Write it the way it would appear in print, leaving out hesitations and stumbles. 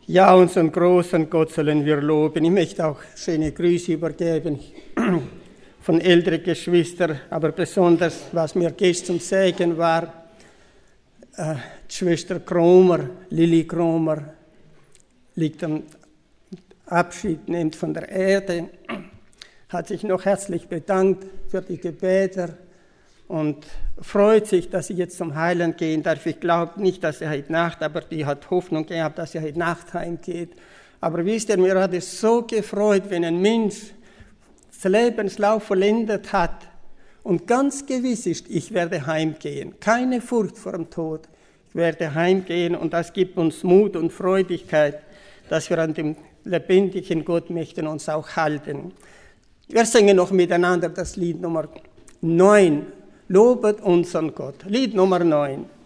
Ja, unseren großen Gott sollen wir loben. Ich möchte auch schöne Grüße übergeben von älteren Geschwistern, aber besonders, was mir gestern Segen war, die Schwester Kromer, Lili Kromer, liegt am Abschied, nimmt von der Erde, hat sich noch herzlich bedankt für die Gebete und freut sich, dass sie jetzt zum Heiland gehen darf. Ich glaube nicht, dass sie heute Nacht, aber die hat Hoffnung gehabt, dass sie heute Nacht heimgeht. Aber wisst ihr, mir hat es so gefreut, wenn ein Mensch den Lebenslauf vollendet hat und ganz gewiss ist, ich werde heimgehen. Keine Furcht vor dem Tod. Ich werde heimgehen und das gibt uns Mut und Freudigkeit, dass wir an dem lebendigen Gott möchten uns auch halten. Wir singen noch miteinander das Lied Nummer 9. Lobet unseren Gott. Lied Nummer 9.